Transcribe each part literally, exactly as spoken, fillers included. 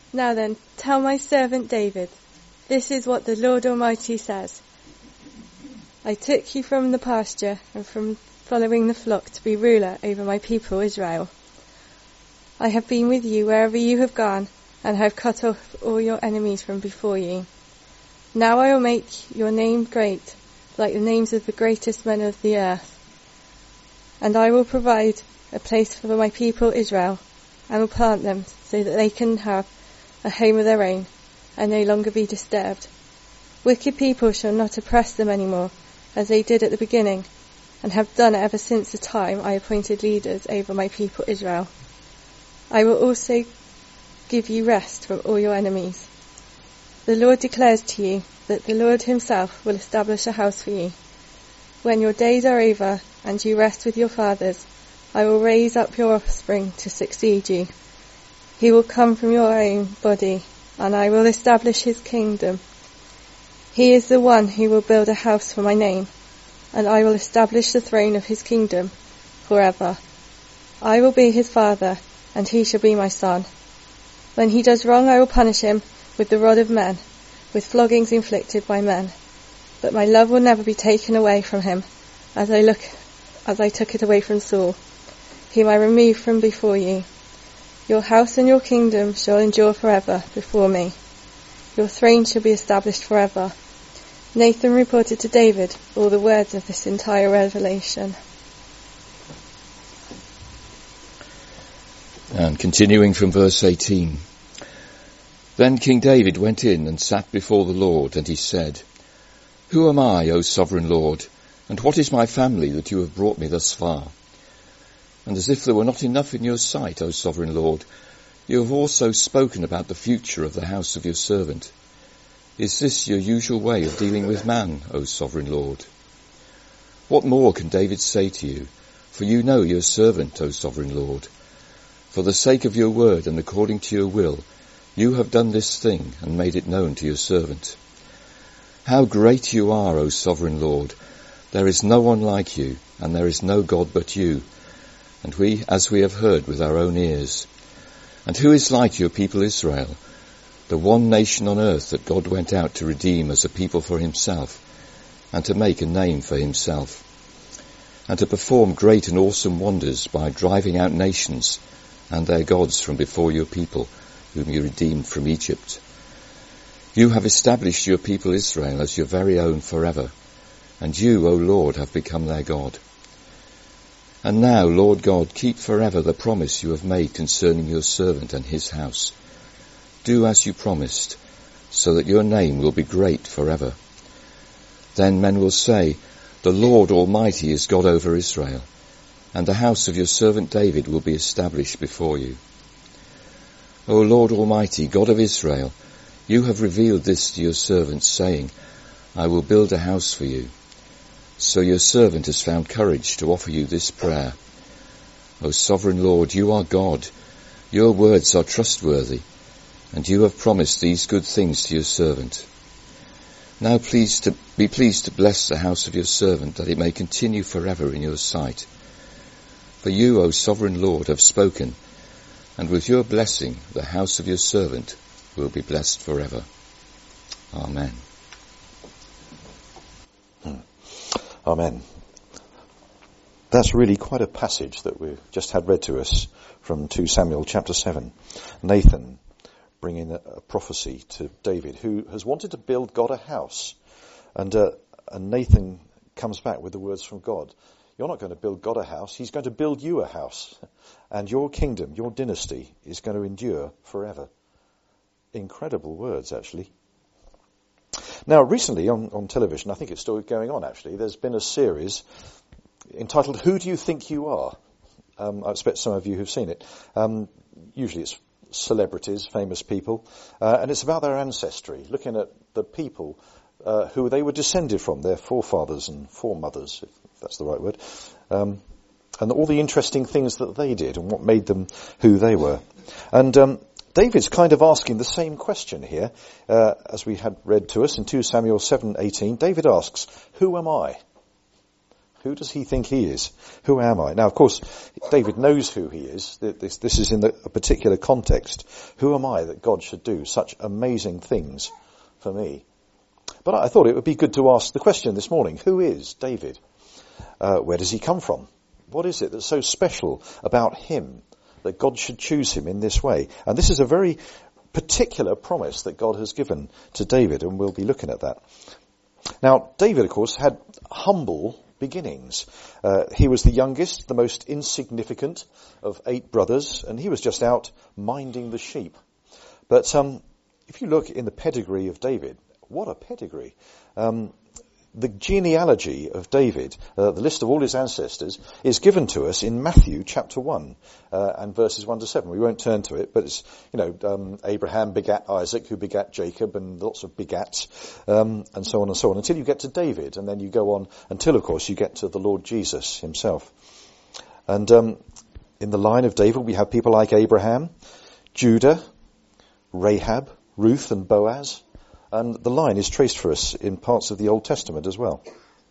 Now then, tell my servant David, this is what the Lord Almighty says. I took you from the pasture and from following the flock to be ruler over my people Israel. I have been with you wherever you have gone, and have cut off all your enemies from before you. Now I will make your name great, like the names of the greatest men of the earth. And I will provide a place for my people Israel, and will plant them so that they can have a home of their own, and no longer be disturbed. Wicked people shall not oppress them any more, as they did at the beginning, and have done ever since the time I appointed leaders over my people Israel. I will also give you rest from all your enemies. The Lord declares to you that the Lord himself will establish a house for you. When your days are over and you rest with your fathers, I will raise up your offspring to succeed you. He will come from your own body, and I will establish his kingdom. He is the one who will build a house for my name, and I will establish the throne of his kingdom forever. I will be his father, and he shall be my son. When he does wrong, I will punish him with the rod of men, with floggings inflicted by men. But my love will never be taken away from him, as I look, as I took it away from Saul, whom I removed from before you. Your house and your kingdom shall endure forever before me. Your throne shall be established forever. Nathan reported to David all the words of this entire revelation. And continuing from verse eighteen. Then King David went in and sat before the Lord, and he said, Who am I, O sovereign Lord, and what is my family that you have brought me thus far? And as if there were not enough in your sight, O sovereign Lord, you have also spoken about the future of the house of your servant. Is this your usual way of dealing with man, O sovereign Lord? What more can David say to you? For you know your servant, O sovereign Lord. For the sake of your word and according to your will, you have done this thing and made it known to your servant. How great you are, O sovereign Lord! There is no one like you, and there is no God but you. And we, as we have heard with our own ears. And who is like your people Israel, the one nation on earth that God went out to redeem as a people for himself, and to make a name for himself, and to perform great and awesome wonders by driving out nations and their gods from before your people, whom you redeemed from Egypt. You have established your people Israel as your very own forever, and you, O Lord, have become their God. And now, Lord God, keep forever the promise you have made concerning your servant and his house. Do as you promised, so that your name will be great forever. Then men will say, The Lord Almighty is God over Israel, and the house of your servant David will be established before you. O Lord Almighty, God of Israel, you have revealed this to your servants, saying, I will build a house for you. So your servant has found courage to offer you this prayer. O sovereign Lord, you are God. Your words are trustworthy, and you have promised these good things to your servant. Now please to, be pleased to bless the house of your servant, that it may continue forever in your sight. For you, O sovereign Lord, have spoken, and with your blessing the house of your servant will be blessed forever. Amen. Amen. That's really quite a passage that we've just had read to us from Second Samuel chapter seven. Nathan bringing a, a prophecy to David, who has wanted to build God a house. And, uh, and Nathan comes back with the words from God. You're not going to build God a house. He's going to build you a house. And your kingdom, your dynasty, is going to endure forever. Incredible words, actually. Now, recently on, on television, I think it's still going on actually, there's been a series entitled Who Do You Think You Are? Um, I expect some of you have seen it. Um, usually it's celebrities, famous people, uh, and it's about their ancestry, looking at the people uh, who they were descended from, their forefathers and foremothers, if that's the right word, um, and all the interesting things that they did and what made them who they were. And um David's kind of asking the same question here, uh, as we had read to us in Second Samuel seven eighteen. David asks, who am I? Who does he think he is? Who am I? Now, of course, David knows who he is. This, this is in the, a particular context. Who am I that God should do such amazing things for me? But I thought it would be good to ask the question this morning. Who is David? Uh, where does he come from? What is it that's so special about him that God should choose him in this way? And this is a very particular promise that God has given to David, and we'll be looking at that. Now, David, of course, had humble beginnings. Uh, he was the youngest, the most insignificant of eight brothers, and he was just out minding the sheep. But um, if you look in the pedigree of David, what a pedigree. Um, the genealogy of David, uh, the list of all his ancestors, is given to us in Matthew chapter one uh, and verses one to seven. We won't turn to it, but it's, you know, um, Abraham begat Isaac, who begat Jacob, and lots of begats, um, and so on and so on, until you get to David, and then you go on until, of course, you get to the Lord Jesus himself. And um, in the line of David, we have people like Abraham, Judah, Rahab, Ruth, and Boaz. And the line is traced for us in parts of the Old Testament as well.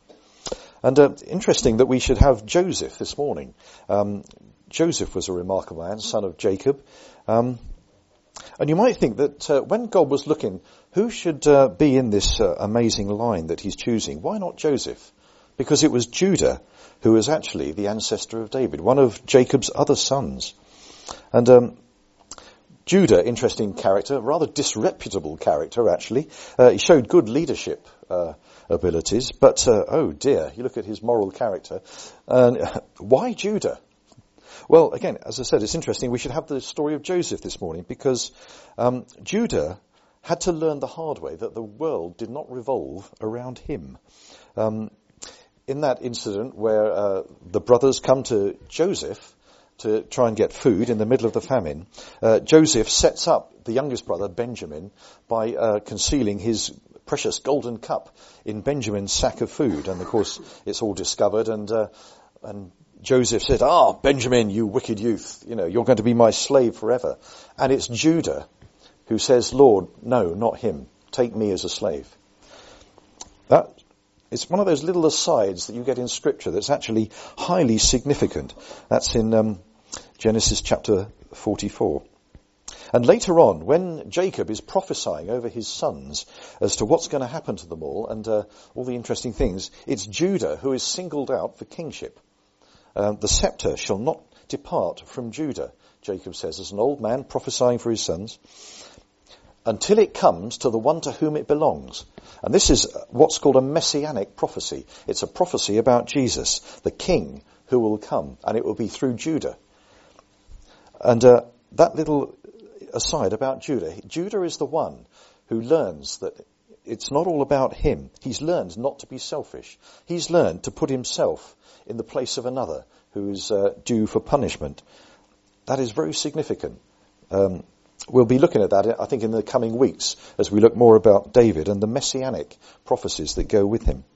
And uh, interesting that we should have Joseph this morning. Um, Joseph was a remarkable man, son of Jacob. Um, and you might think that uh, when God was looking, who should uh, be in this uh, amazing line that he's choosing? Why not Joseph? Because it was Judah who was actually the ancestor of David, one of Jacob's other sons. And um Judah, interesting character, rather disreputable character actually. Uh, he showed good leadership uh, abilities, but uh, oh dear, you look at his moral character. Uh, why Judah? Well, again, as I said, it's interesting. We should have the story of Joseph this morning because um, Judah had to learn the hard way that the world did not revolve around him. Um, in that incident where uh, the brothers come to Joseph to try and get food in the middle of the famine, uh, Joseph sets up the youngest brother, Benjamin, by uh, concealing his precious golden cup in Benjamin's sack of food. And, of course, it's all discovered. And uh, and Joseph said, ah, Benjamin, you wicked youth, you know, you're going to be my slave forever. And it's Judah who says, Lord, no, not him. Take me as a slave. That It's one of those little asides that you get in Scripture that's actually highly significant. That's in um, Genesis chapter forty-four. And later on, when Jacob is prophesying over his sons as to what's going to happen to them all and uh, all the interesting things, it's Judah who is singled out for kingship. Uh, the scepter shall not depart from Judah, Jacob says, as an old man prophesying for his sons, until it comes to the one to whom it belongs. And this is what's called a messianic prophecy. It's a prophecy about Jesus, the king who will come, and it will be through Judah. And uh, that little aside about Judah, Judah is the one who learns that it's not all about him. He's learned not to be selfish. He's learned to put himself in the place of another who is uh, due for punishment. That is very significant. Um, We'll be looking at that, I think, in the coming weeks as we look more about David and the messianic prophecies that go with him.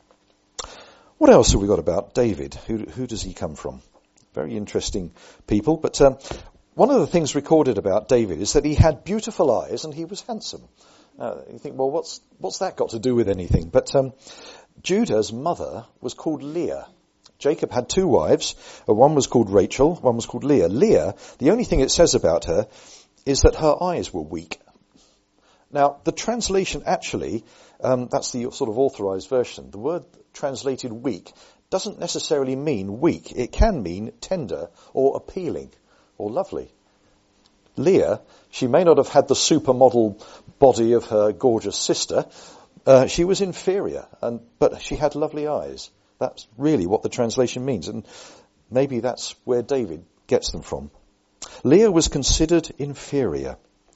What else have we got about David? Who, who does he come from? Very interesting people. But um, one of the things recorded about David is that he had beautiful eyes and he was handsome. Uh, you think, well, what's what's that got to do with anything? But um, Judah's mother was called Leah. Jacob had two wives. One was called Rachel, one was called Leah. Leah, the only thing it says about her is that her eyes were weak. Now, the translation actually, um, that's the sort of authorized version. The word translated weak doesn't necessarily mean weak. It can mean tender or appealing or lovely. Leah, she may not have had the supermodel body of her gorgeous sister. Uh, she was inferior, and but she had lovely eyes. That's really what the translation means. And maybe that's where David gets them from. Leah was considered inferior.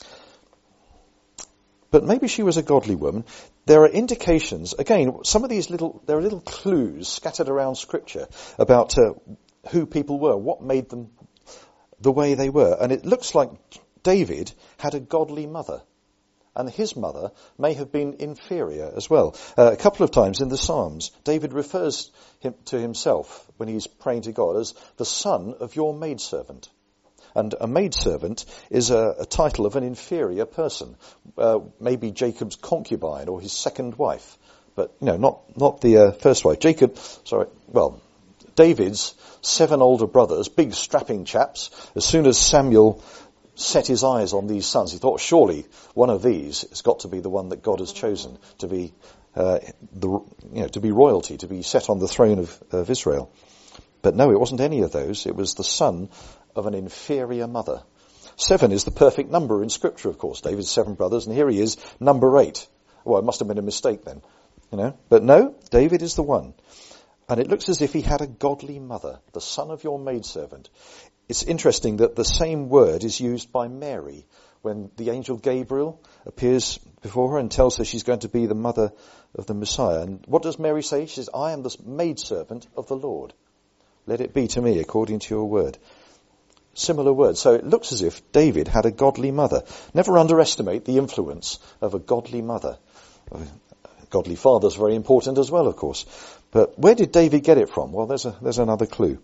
But maybe she was a godly woman. There are indications, again, some of these little, there are little clues scattered around Scripture about uh, who people were, what made them the way they were. And it looks like David had a godly mother. And his mother may have been inferior as well. Uh, a couple of times in the Psalms, David refers him to himself when he's praying to God as the son of your maidservant. And a maidservant is a, a title of an inferior person, uh, maybe Jacob's concubine or his second wife. but you know, not not the uh, first wife. Jacob, sorry, well, David's seven older brothers, big strapping chaps. As soon as Samuel set his eyes on these sons, he thought, surely one of these has got to be the one that God has chosen to be uh, the you know to be royalty, to be set on the throne of, of Israel. But no, it wasn't any of those. It was the son of an inferior mother. Seven is the perfect number in Scripture, of course. David's seven brothers, and here he is, number eight. Well, it must have been a mistake then, you know. But no, David is the one. And it looks as if he had a godly mother, the son of your maidservant. It's interesting that the same word is used by Mary when the angel Gabriel appears before her and tells her she's going to be the mother of the Messiah. And what does Mary say? She says, I am the maidservant of the Lord. Let it be to me according to your word. Similar words. So it looks as if David had a godly mother. Never underestimate the influence of a godly mother. A godly father is very important as well, of course. But where did David get it from? Well, there's a, there's another clue.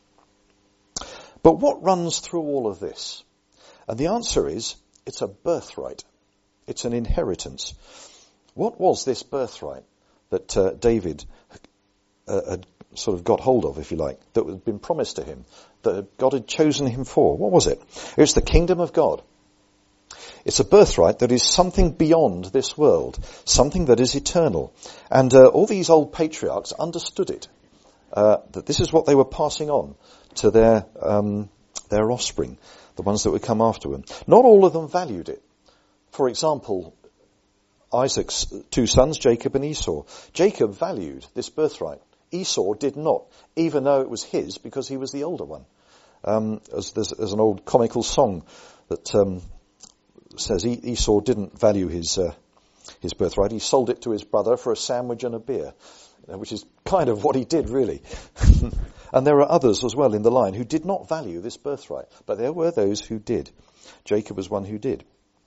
But what runs through all of this? And the answer is, it's a birthright. It's an inheritance. What was this birthright that uh, David uh, had sort of got hold of, if you like, that had been promised to him, that God had chosen him for? What was it? It's the kingdom of God. It's a birthright that is something beyond this world, something that is eternal. And uh, all these old patriarchs understood it, uh, that this is what they were passing on to their um, their offspring, the ones that would come after them. Not all of them valued it. For example, Isaac's two sons, Jacob and Esau. Jacob valued this birthright. Esau did not, even though it was his, because he was the older one. Um, as there's, there's an old comical song that um, says Esau didn't value his uh, his birthright. He sold it to his brother for a sandwich and a beer, which is kind of what he did, really. And there are others as well in the line who did not value this birthright, but there were those who did. Jacob was one who did.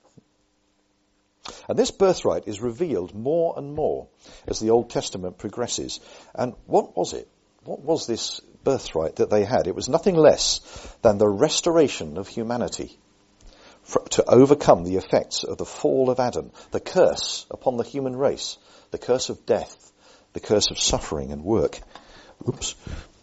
And this birthright is revealed more and more as the Old Testament progresses. And what was it? What was this birthright that they had? It was nothing less than the restoration of humanity for, to overcome the effects of the fall of Adam, the curse upon the human race, the curse of death, the curse of suffering and work. Oops.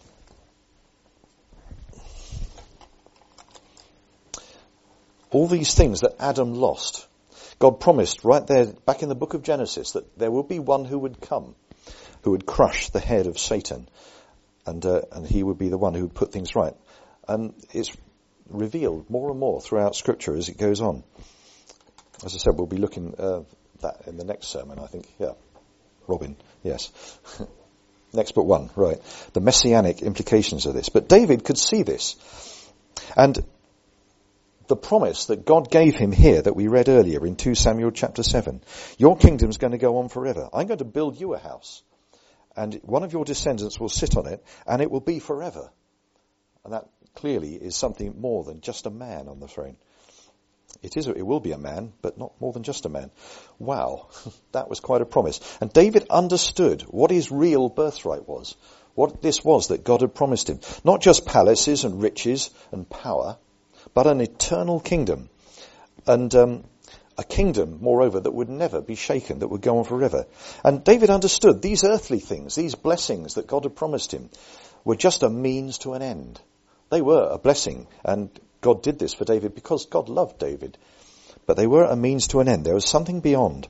All these things that Adam lost, God promised right there back in the book of Genesis that there would be one who would come, who would crush the head of Satan, and uh, and he would be the one who would put things right. And it's revealed more and more throughout Scripture as it goes on. As I said, we'll be looking uh, at that in the next sermon, I think. Yeah, Robin, yes. Next but one, right. The messianic implications of this. But David could see this. And the promise that God gave him here that we read earlier in Second Samuel chapter seven. Your kingdom's going to go on forever. I'm going to build you a house, and one of your descendants will sit on it, and it will be forever. And that clearly is something more than just a man on the throne. It is, it will be a man, but not more than just a man. Wow, that was quite a promise. And David understood what his real birthright was, what this was that God had promised him. Not just palaces and riches and power, but an eternal kingdom, and um, a kingdom, moreover, that would never be shaken, that would go on forever. And David understood these earthly things, these blessings that God had promised him, were just a means to an end. They were a blessing, and God did this for David because God loved David. But they were a means to an end. There was something beyond.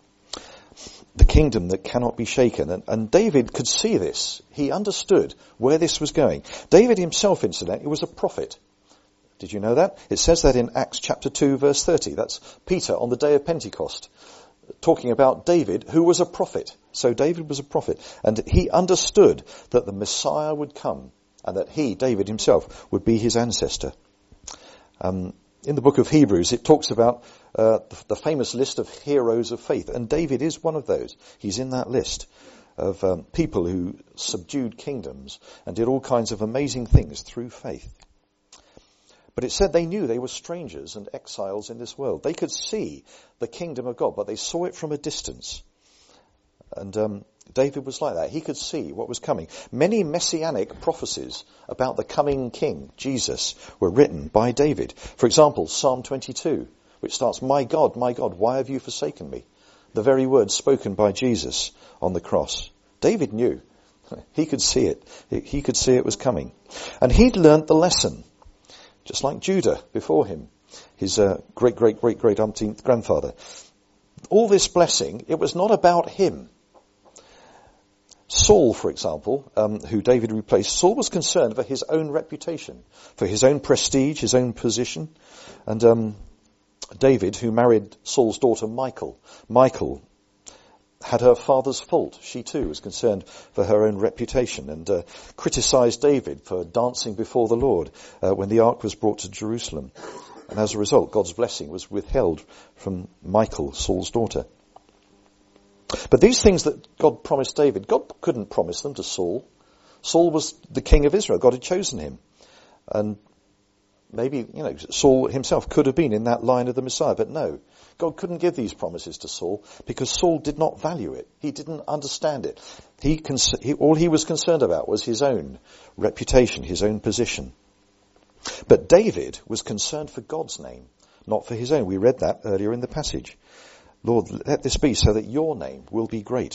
The kingdom that cannot be shaken. And, and David could see this. He understood where this was going. David himself, incidentally, was a prophet. Did you know that? It says that in Acts chapter two, verse thirty. That's Peter on the day of Pentecost, talking about David, who was a prophet. So David was a prophet, and he understood that the Messiah would come, and that he, David himself, would be his ancestor. Um, in the book of Hebrews, it talks about uh, the, the famous list of heroes of faith, and David is one of those. He's in that list of um, people who subdued kingdoms and did all kinds of amazing things through faith. But it said they knew they were strangers and exiles in this world. They could see the kingdom of God, but they saw it from a distance. And um, David was like that. He could see what was coming. Many messianic prophecies about the coming king, Jesus, were written by David. For example, Psalm twenty-two, which starts, "My God, my God, why have you forsaken me?" the very words spoken by Jesus on the cross. David knew. He could see it. He could see it was coming. And he'd learnt the lesson, just like Judah before him, his uh, great, great, great, great umpteenth grandfather. All this blessing, it was not about him. Saul, for example, um, who David replaced, Saul was concerned for his own reputation, for his own prestige, his own position. And um, David, who married Saul's daughter Michal, Michal had her father's fault. She too was concerned for her own reputation and uh, criticised David for dancing before the Lord uh, when the ark was brought to Jerusalem. And as a result, God's blessing was withheld from Michal, Saul's daughter. But these things that God promised David, God couldn't promise them to Saul. Saul was the king of Israel. God had chosen him. And maybe, you know, Saul himself could have been in that line of the Messiah, but no. God couldn't give these promises to Saul because Saul did not value it. He didn't understand it. He, cons- he all he was concerned about was his own reputation, his own position. But David was concerned for God's name, not for his own. We read that earlier in the passage. Lord, let this be so that your name will be great.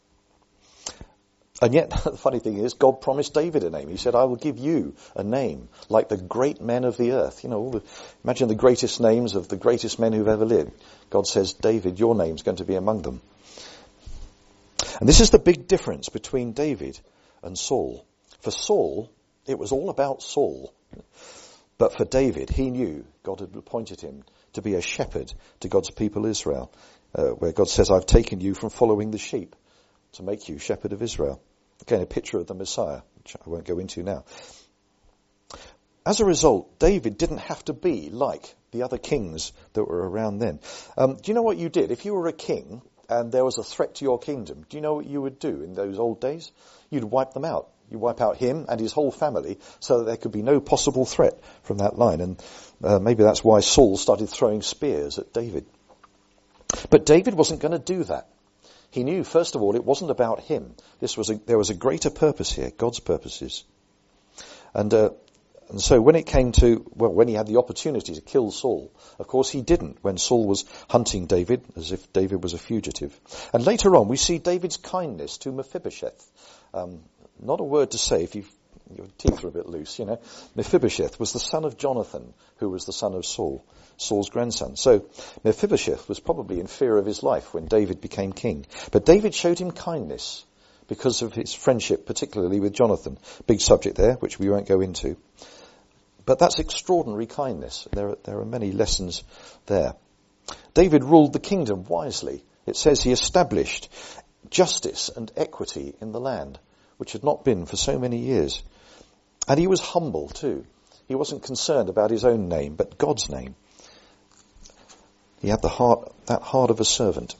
And yet, the funny thing is, God promised David a name. He said, I will give you a name like the great men of the earth. You know, all the, imagine the greatest names of the greatest men who've ever lived. God says, David, your name's going to be among them. And this is the big difference between David and Saul. For Saul, it was all about Saul. But for David, he knew God had appointed him to be a shepherd to God's people Israel, uh, where God says, I've taken you from following the sheep to make you shepherd of Israel. Again, a picture of the Messiah, which I won't go into now. As a result, David didn't have to be like the other kings that were around then. Um, do you know what you did? If you were a king and there was a threat to your kingdom, do you know what you would do in those old days? You'd wipe them out. You wipe out him and his whole family so that there could be no possible threat from that line. And uh, maybe that's why Saul started throwing spears at David. But David wasn't going to do that. He knew, first of all, it wasn't about him. This was a, there was a greater purpose here, God's purposes. And, uh, and so when it came to, well, when he had the opportunity to kill Saul, of course he didn't when Saul was hunting David, as if David was a fugitive. And later on, we see David's kindness to Mephibosheth. Um, not a word to say if you've, your teeth are a bit loose, you know. Mephibosheth was the son of Jonathan, who was the son of Saul, Saul's grandson. So Mephibosheth was probably in fear of his life when David became king. But David showed him kindness because of his friendship, particularly with Jonathan. Big subject there, which we won't go into. But that's extraordinary kindness. There are, there are many lessons there. David ruled the kingdom wisely. It says he established justice and equity in the land, which had not been for so many years. And he was humble too. He wasn't concerned about his own name, but God's name. He had the heart, that heart of a servant.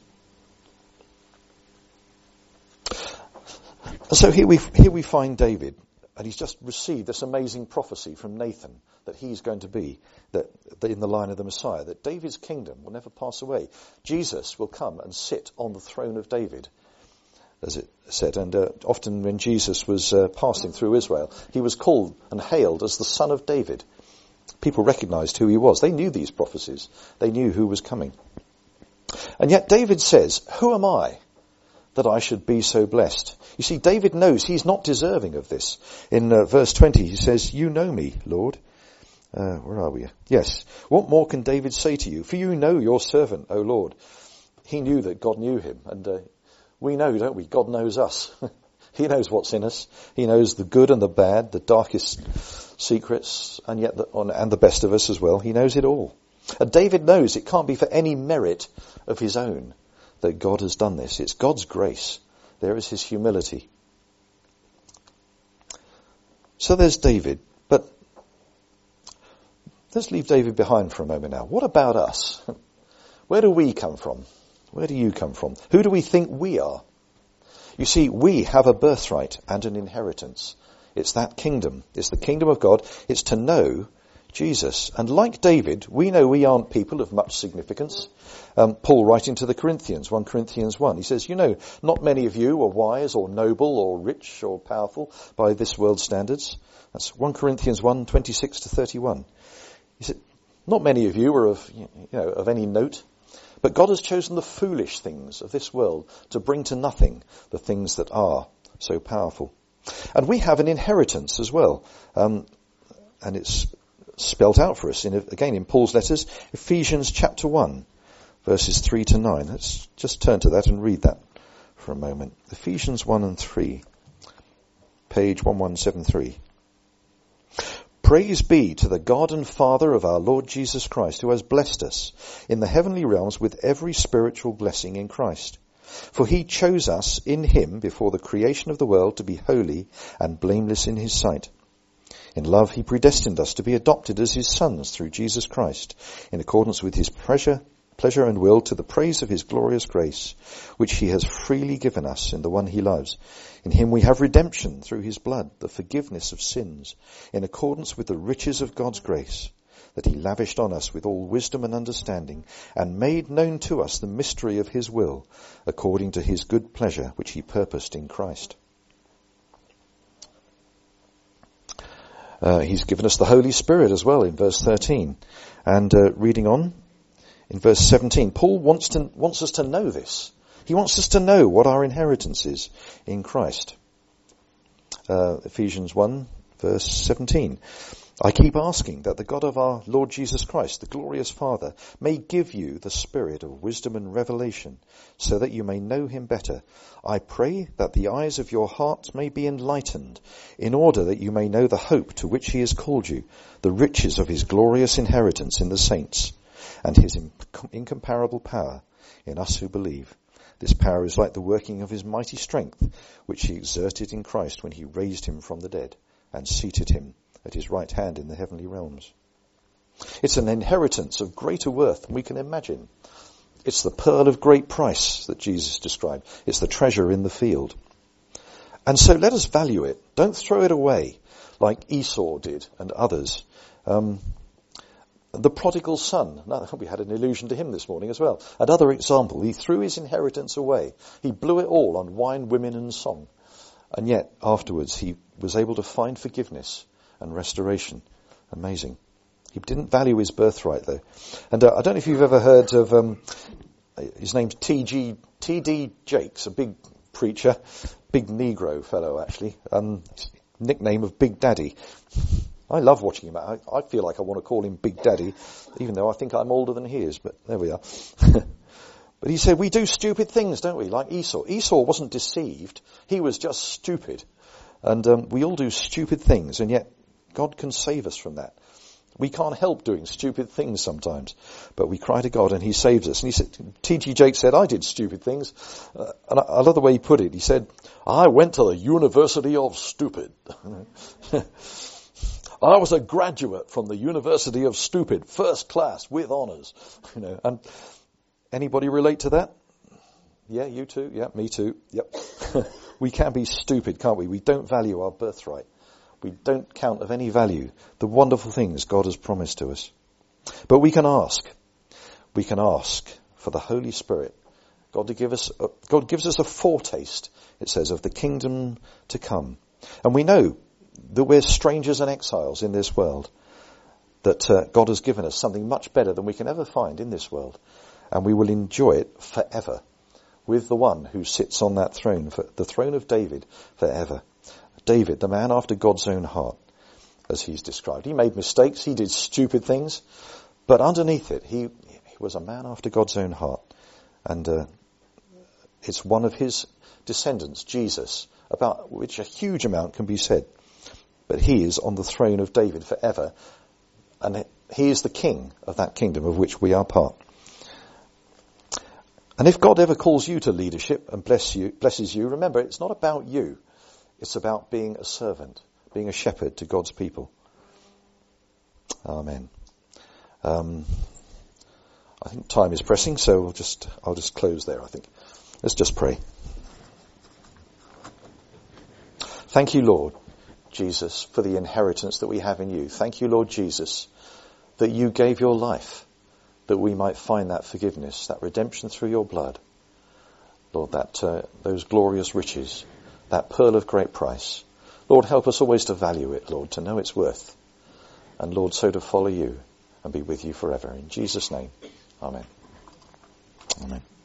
And so here we, here we find David, and he's just received this amazing prophecy from Nathan that he's going to be that, that in the line of the Messiah, that David's kingdom will never pass away. Jesus will come and sit on the throne of David, as it said. And uh, often when Jesus was uh, passing through Israel, he was called and hailed as the Son of David. People recognized who he was. They knew these prophecies. They knew who was coming. And yet David says, who am I that I should be so blessed? You see, David knows he's not deserving of this. In uh, verse twenty, he says, you know me, Lord. Uh, where are we? Yes. What more can David say to you? For you know your servant, O Lord. He knew that God knew him. And uh, we know, don't we? God knows us. He knows what's in us. He knows the good and the bad, the darkest secrets, and yet the, and the best of us as well. He knows it all. And David knows it can't be for any merit of his own that God has done this. It's God's grace. There is his humility. So there's David. But let's leave David behind for a moment now. What about us? Where do we come from? Where do you come from? Who do we think we are? You see, we have a birthright and an inheritance. It's that kingdom. It's the kingdom of God. It's to know Jesus. And like David, we know we aren't people of much significance. Um, Paul writing to the Corinthians, First Corinthians one, he says, you know, not many of you are wise or noble or rich or powerful by this world's standards. That's First Corinthians one, twenty-six to thirty-one. He said, not many of you are of, you know, of any note. But God has chosen the foolish things of this world to bring to nothing the things that are so powerful. And we have an inheritance as well. Um, and it's spelt out for us, in again in Paul's letters, Ephesians chapter one, verses three to nine. Let's just turn to that and read that for a moment. Ephesians one and three, page one one seven three. Praise be to the God and Father of our Lord Jesus Christ, who has blessed us in the heavenly realms with every spiritual blessing in Christ. For he chose us in him before the creation of the world to be holy and blameless in his sight. In love he predestined us to be adopted as his sons through Jesus Christ, in accordance with his pleasure, pleasure and will, to the praise of his glorious grace, which he has freely given us in the one he loves. In him we have redemption through his blood, the forgiveness of sins, in accordance with the riches of God's grace, that he lavished on us with all wisdom and understanding, and made known to us the mystery of his will, according to his good pleasure, which he purposed in Christ. Uh, he's given us the Holy Spirit as well in verse thirteen. And uh, reading on in verse seventeen, Paul wants to wants us to know this. He wants us to know what our inheritance is in Christ. Uh, Ephesians one, verse seventeen. I keep asking that the God of our Lord Jesus Christ, the glorious Father, may give you the spirit of wisdom and revelation, so that you may know him better. I pray that the eyes of your heart may be enlightened, in order that you may know the hope to which he has called you, the riches of his glorious inheritance in the saints, and his incomparable power in us who believe. This power is like the working of his mighty strength, which he exerted in Christ when he raised him from the dead and seated him at his right hand in the heavenly realms. It's an inheritance of greater worth than we can imagine. It's the pearl of great price that Jesus described. It's the treasure in the field. And so let us value it. Don't throw it away like Esau did and others. Um, the prodigal son, we had an allusion to him this morning as well. Another example, he threw his inheritance away. He blew it all on wine, women and song. And yet afterwards he was able to find forgiveness and restoration. Amazing. He didn't value his birthright though. And uh, I don't know if you've ever heard of, um, his name's T G T D Jakes, a big preacher, big Negro fellow actually, um, nickname of Big Daddy. I love watching him. I, I feel like I want to call him Big Daddy, even though I think I'm older than he is, but there we are. But he said, we do stupid things, don't we, like Esau. Esau wasn't deceived. He was just stupid. And um, we all do stupid things, and yet God can save us from that. We can't help doing stupid things sometimes, but we cry to God and he saves us. And he said, T G Jakes said, I did stupid things. Uh, and I, I love the way he put it. He said, I went to the University of Stupid. I was a graduate from the University of Stupid, first class with honours. You know, and anybody relate to that? Yeah, you too. Yeah, me too. Yep. We can be stupid, can't we? We don't value our birthright. We don't count of any value the wonderful things God has promised to us. But we can ask. We can ask for the Holy Spirit. God to give us. A, God gives us a foretaste, it says, of the kingdom to come. And we know that we're strangers and exiles in this world. That uh, God has given us something much better than we can ever find in this world, and we will enjoy it forever with the one who sits on that throne, for the throne of David, forever. David, the man after God's own heart, as he's described. He made mistakes, he did stupid things, but underneath it, he, he was a man after God's own heart. And uh, it's one of his descendants, Jesus, about which a huge amount can be said. But he is on the throne of David forever, and he is the king of that kingdom of which we are part. And if God ever calls you to leadership and bless you, blesses you, remember, it's not about you. It's about being a servant, being a shepherd to God's people. Amen. Um, I think time is pressing, so we'll just, I'll just close there, I think. Let's just pray. Thank you, Lord Jesus, for the inheritance that we have in you. Thank you, Lord Jesus, that you gave your life, that we might find that forgiveness, that redemption through your blood. Lord, that uh, those glorious riches, that pearl of great price. Lord, help us always to value it, Lord, to know its worth. And Lord, so to follow you and be with you forever. In Jesus' name, amen. Amen.